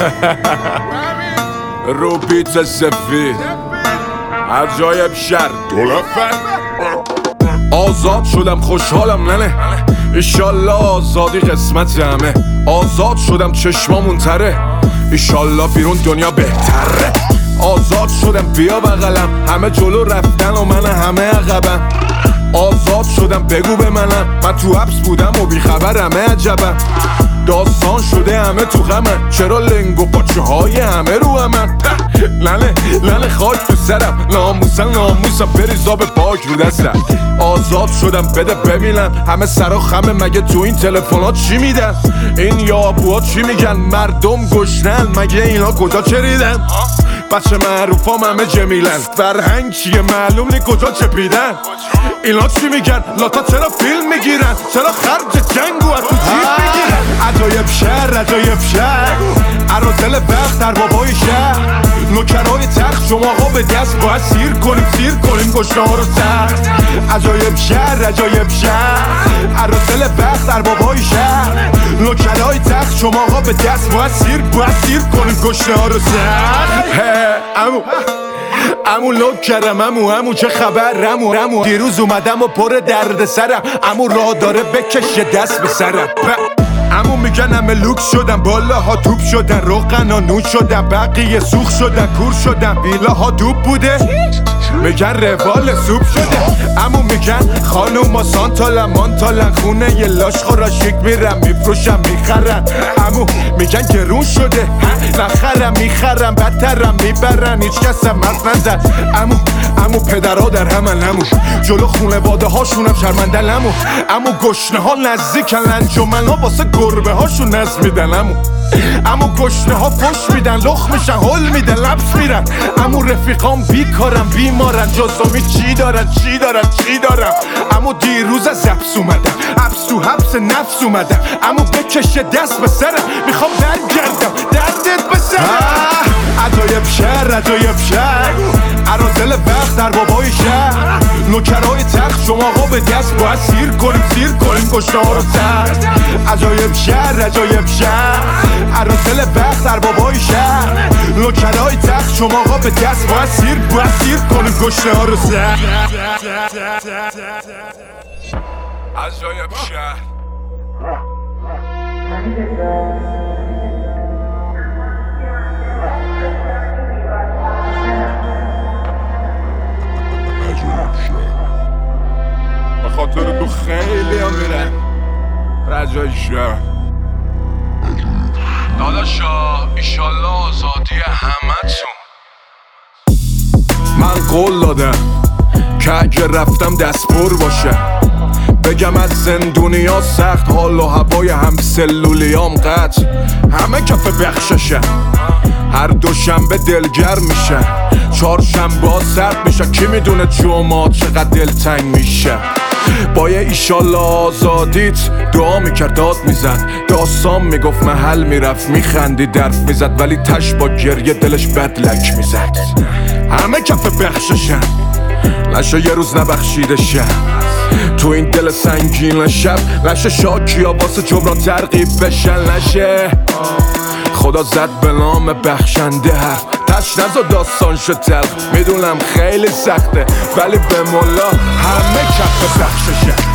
رو بیت سفید عجایب شر آزاد شدم خوشحالم ننه ایشالله آزادی قسمت همه آزاد شدم چشمامون تره ایشالله بیرون دنیا بهتره آزاد شدم بیا بغلم همه جلو رفتن و من همه عقبم آزاد شدم بگو به منم من تو حبس بودم و بیخبرمه عجبم داستان شده همه تو غمن چرا لنگ و پاچه های همه رو همن لنه خاک تو سرم ناموسم بریزا به پاک رو دستم آزاد شدم بده ببینم همه سرا خمه مگه تو این تلفنات چی میدن این یابوها چی میگن مردم گشنن مگه اینا کجا چریدن بچه معروفام همه جمیلن فرهنگ چیه معلوم نی کجا چپیدن اینا چی میگن لاتا چرا فیلم میگیرن چرا خرج جنگو از تو جیب میگیرن عجایب شهر عرازل وقت در بابای شهر نوکرای تخت شما ها به دست باید سیر کنیم گشنه ها رو سخت عجایب شهر عرازل وقت در بابای شهر نوکرای تخت شما ها به دست باید سیر کنیم گشنه ها رو سخت امو لوک کردم امو چه خبر امو دیروز اومدم و پر درد سرم امو راه داره بکشه دست به سرم امو میگن همه لوکس شدن بالاها توپ شدن روغنا نوش شدن بقیه سوخ شدن کور شدن ویلاها دوب بوده میگن روال سوپ شده امو میگن خانوما سانتالن مانتالن خونه یه لاش خورا شک میرم میفروشم میخرن امو میگن گرون شده نخرم میخرم بدترم میبرن هیچ کس هم حرف نزد امو پدرها در همن امو جلو خونواده هاشونم شرمندن امو گشنه ها نزدیکن انجمن ها واسه گربه هاشون نز میدن امو گشنه ها فش میدن لخ میشن هل میدن لبس میرن امو رفیقام بیکارم بیمارن جزامی چی دارن امو دیروز از حبس اومدم حبس نفس اومدم امو بکشه دست به سرم میخوام برگردم دردت به سرم عجایب شهر عرازل وقت در بابای شهر نوکرای تخت شما ها به دست باید سیر کنیم گشنه ها رو سخت عجایب شهر عرازل وقت در بابای شهر نوکرای تخت شما ها به دست باید سیر کنیم گشنه ها رو سخت عجایب شهر به خاطر تو خیلی هم میرن رجای شهر داداشا ایشالله آزادی همتون من قول دادم که اگه رفتم دست پر باشه بگم از زندونیا سخت حال و هوای هم سلولیام قطع همه کف بخششه هر دوشنبه دلگرم میشه چهارشنبه ها سرد میشه کی میدونه جمعه چقدر دلتنگ میشه با یه ایشالله آزادیت دعا میکرد داد میزد داستان میگفت محل میرفت میخندی درف میزد ولی تش با گریه دلش بدلک میزد همه کف بخششن نشه یه روز نبخشیده شه تو این دل سنگین شب نشه شاکیا واسه جبران ترغیب بشن نشه خدا زد به نام بخشنده حرف تش نزا داستان شد تلخ میدونم خیلی سخته ولی به مولا همه کف بخششه